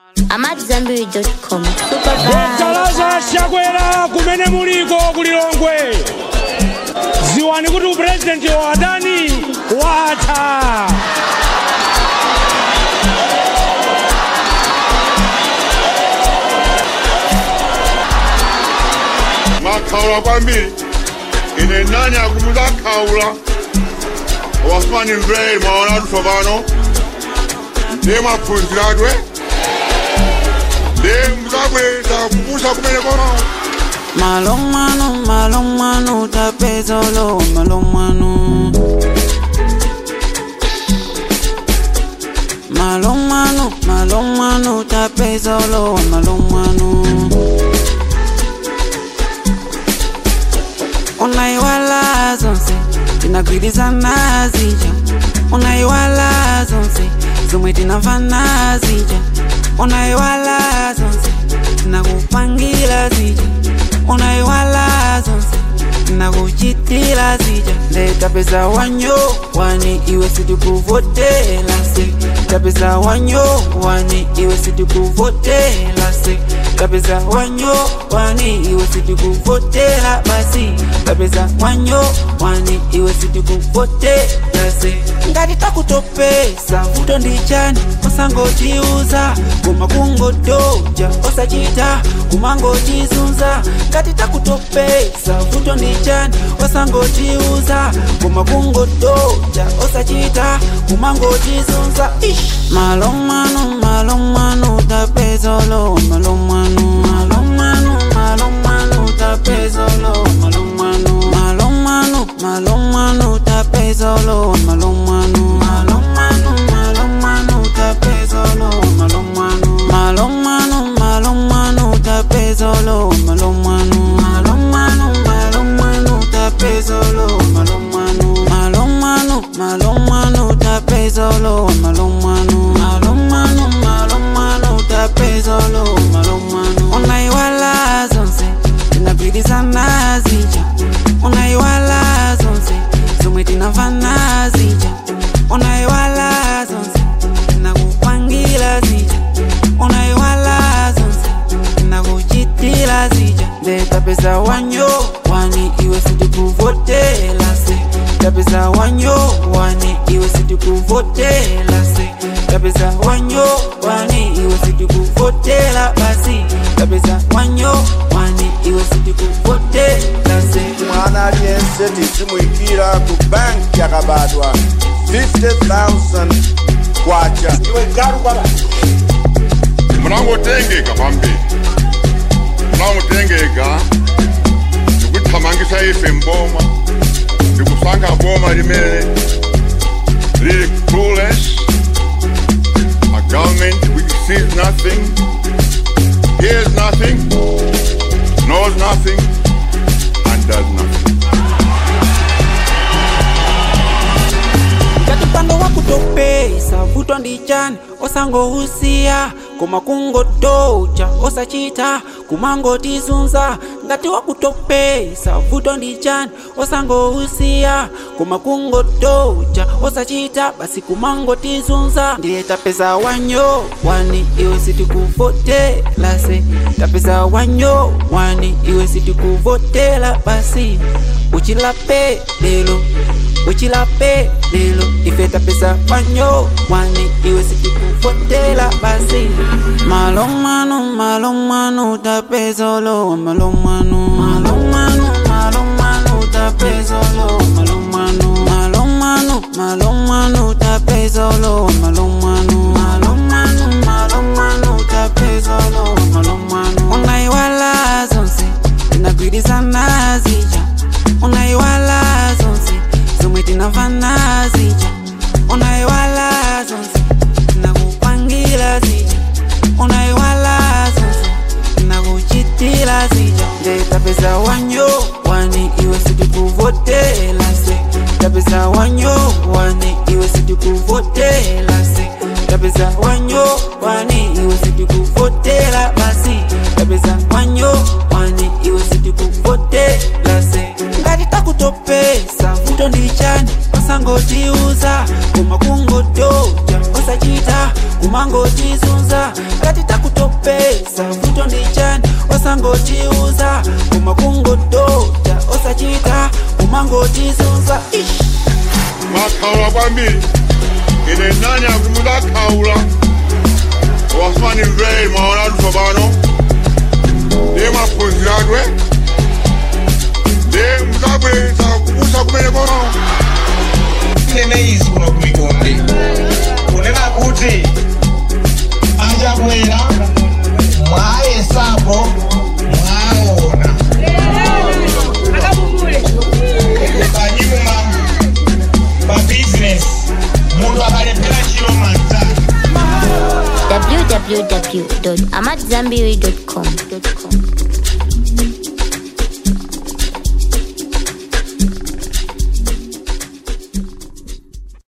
AmadZambiri.com. Kalaza shakwera kumene muliko kulilongwe. Ziwani kuti president wa Adani watha. Makaula kwambiri ine nani akumuza kaula wasmani mbrei maona tusovano nema punziradwe mzabweza kupusa kumene kono malomano tapezolo malomano tapezolo malomano unaiwala zonse tinagwilizana zija unaiwala zonse zomwe tinavana zija unaiwala zonse tinakupangira zija unaiwala zonse tinakuchitira zija leta pesa wanyo wani iwe sitikuvotela se tapesa wanyo wani iwe sitikuvotela se tapesa wanyo wani iwe sitikuvotela basi tapesa wanyo wani iwe sitikuvotela se ngati takutopesa vuto ndichani osangotiuza koma kungodoja osachita kumangotizunza ngati takutopesa vuto ndichani osangotiuza koma kungodoja osachita kumangotizunza malomano tapezolo malomano tapezolo malomano tapezolo malomano tapezolo malomano tapezolo malomano tapezolo malomano tapezolo malomano tapezolo unaiwala zonse tinagwilizana zija unaiwala zonse zomwe tinavana zija unaiwala zonse tinakupangira zija unaiwala zonse tinakuchitira zija leta pesa wanyo wani iwe sitikuvotela se tapesa wanyo wani iwe sitikuvotela se tapesa wanyo wani iwe sitikuvotela basi tapesa wanyo wani iwe sitikuvotela se mwana aliyense tizimuikira ku bank yakabadwa 50,000 kwacha iwe garu baba munangotengeka pambili munangotengeka ndikuthamangisa ife mboma ndikusanga boma limene lili clueless, a government which sees nothing, hears nothing, knows nothing, and does nothing. Katipando wakutopesa vuto ndichani osangohusia koma kungodoja osachita kumangotizunza ngati wakutopesa vuto ndichani osangohusia koma kungodoja osachita basi kumangotizunza ndiye tapesa wanyo wani iwe sitikuvotela se tapesa wanyo wani iwe sitikuvotela basi uchilape lelo ife tapesa wanyo wani iwe sitikuvotela basi malomano tapezolo malomano tapezolo malomano tapezolo malomano tapezolo unaiwala zonse tinagwilizana zija unaiwala zonse zomwe tinavana zija unaiwala zonse tinakupangira zija unaiwala zonse tinakuchitira zija ndeta pesa wanyo wani iwe sitikuvotela se tapesa wanyo wani iwe sitikuvotela se tapesa wanyo wani iwe sitikuvotela basi tapesa wanyo wani iwe sitikuvotela se ngati takutopesa vuto ndichani osangotiuza koma kungodoja osachita kumangotizunza ngati savuto ni chan osangotiuza umakungodota osachita umangotizuza makhaula kwambiri ine nani akumuda khaula wasmani mvei maona luso bano de maphunziradwe de muzabweza kubusa kumene kono nene izi kuno kumikonde kunena kuti anjabwera mwayesapo mwaona panyuma pa business mundu akalepera chilo manzake www.amadzambiri.com